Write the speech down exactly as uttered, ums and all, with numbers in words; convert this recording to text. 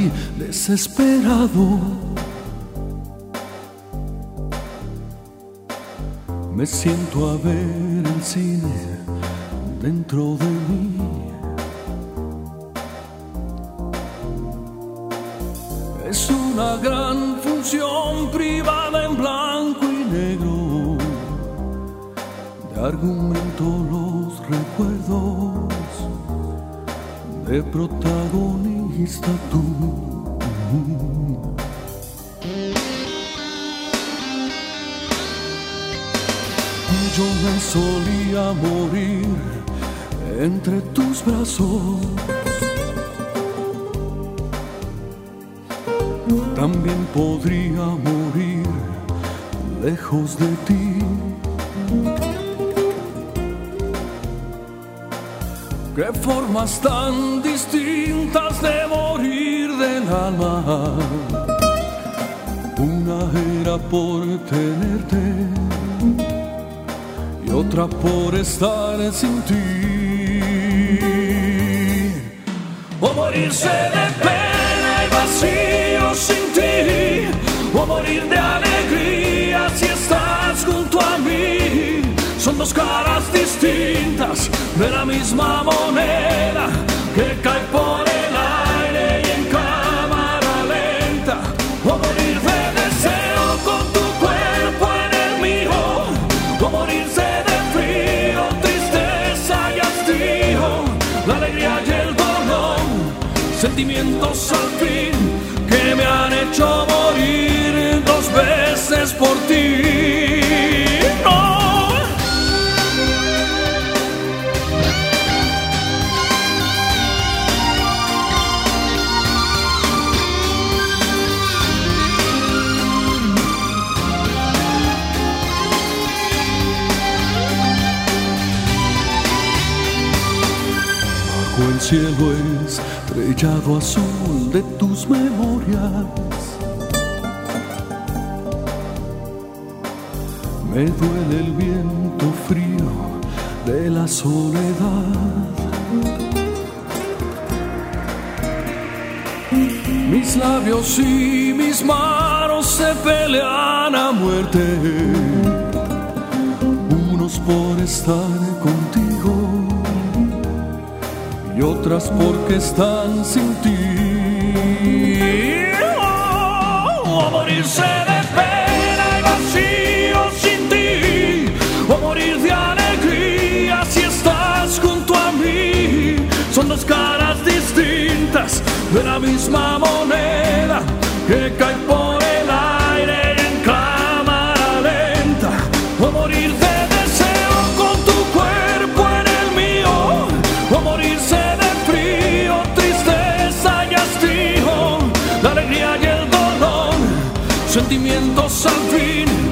aquí desesperado. Me siento a ver el cine dentro de mí. Es una gran función privada en blanco y negro. De argumento los recuerdos, de protagonista tú. Yo me solía morir entre tus brazos. También podría morir lejos de ti. Qué formas tan distintas de morir del alma. Una era por tenerte y otra por estar sin ti. O morirse de pena y vacío sin ti, o morir de alegría si estás junto a mí. Son dos caras distintas de la misma moneda que cae por el aire y en cámara lenta. O morir de deseo con tu cuerpo en el mío, o morirse de frío, tristeza y hastío. La alegría y el dolor, sentimientos al fin que me han hecho morir dos veces por ti. No. El cielo estrellado azul de tus memorias, me duele el viento frío de la soledad. Mis labios y mis manos se pelean a muerte, unos por estar contigo y otras porque están sin ti. Oh, o morirse de pena y vacío sin ti, o morir de alegría si estás junto a mí. Son dos caras distintas de la misma moneda que cae por el aire en cámara lenta. O morir de deseo con tu cuerpo en el mío, o morirse de frío, tristeza y hastío. La alegría y el dolor, sentimientos al fin